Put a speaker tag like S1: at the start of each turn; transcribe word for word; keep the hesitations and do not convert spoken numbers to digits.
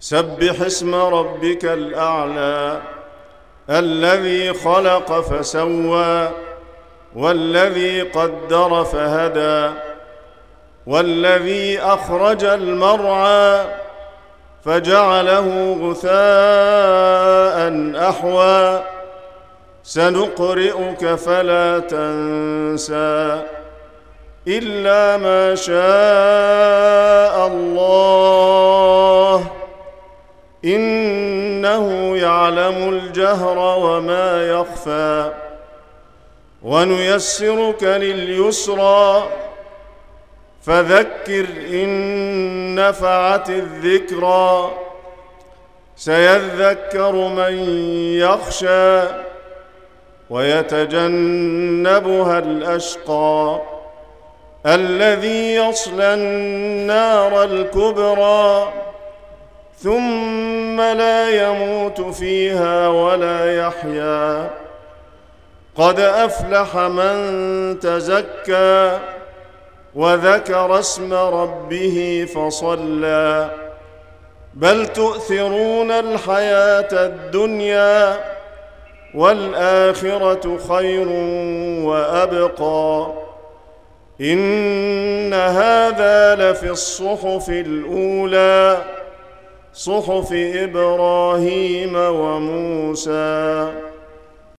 S1: سبح اسم ربك الأعلى الذي خلق فسوى والذي قدر فهدى والذي أخرج المرعى فجعله غثاء أحوى سنقرئك فلا تنسى إلا ما شاء الله إنه يعلم الجهر وما يخفى ونيسرك لليسرى فذكر إن نفعت الذكرى سيذكر من يخشى ويتجنبها الأشقى الذي يصلى النار الكبرى ثم لا يموت فيها ولا يحيا قد أفلح من تزكى وذكر اسم ربه فصلى بل تؤثرون الحياة الدنيا والآخرة خير وأبقى إن هذا لفي الصحف الأولى صحف إبراهيم وموسى.